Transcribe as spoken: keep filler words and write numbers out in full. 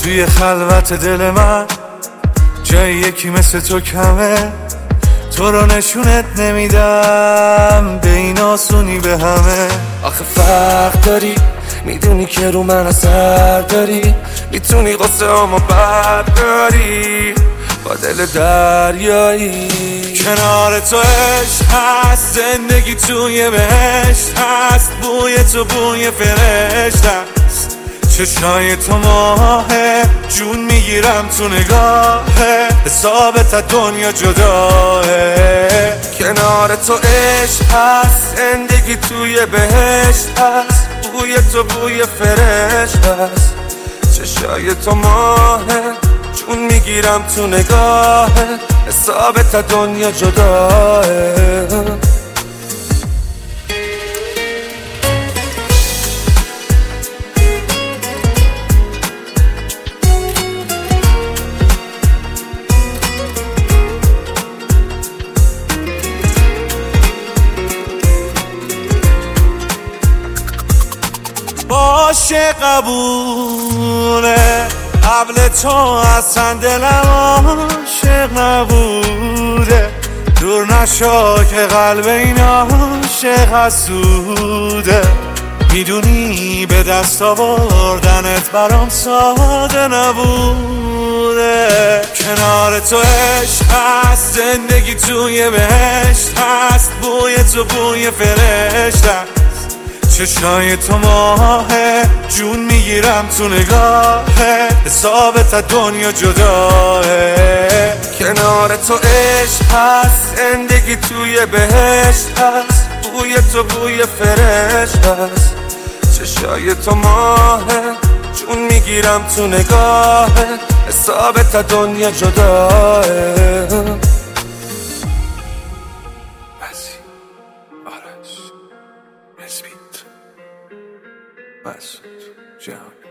توی خلوت دل من جای یکی مثل تو کمه، تو رو نشونت نمیدم به این آسونی به همه. آخه فرق داری، میدونی که رو من اثر داری، میتونی قصه همو برداری با دل دریایی. کنار تو عشق هست، زندگی توی بهشت هست، بوی تو بوی فرشته است، چشای تو ماهه، جون میگیرم تو نگاهه، حسابت از دنیا جداه. کنار تو عشق هست، زندگی توی بهشت هست، بوی تو بوی فرشته است، چشای تو ماهه، جون میگیرم تو نگاهه، حسابت از دنیا جداه. باشه قبوله، قبل تو اصلا دلم عاشق نبوده، دور نشو که قلب این عاشق حسوده، میدونی به دست آوردنت برام ساده نبوده. کنار تو عشق هست، زندگی توی بهشت هست، بوی تو بوی فرشته است، چشای تو ماهه، جون میگیرم تو نگاهه، حسابت از دنیا جداه. کنار تو عشق هست، زندگی توی بهشت هست، بوی تو بوی فرشته است، چشای تو ماهه، جون میگیرم تو نگاهه، حسابت از دنیا جداه. آرش نسبیت مسعود جهانی.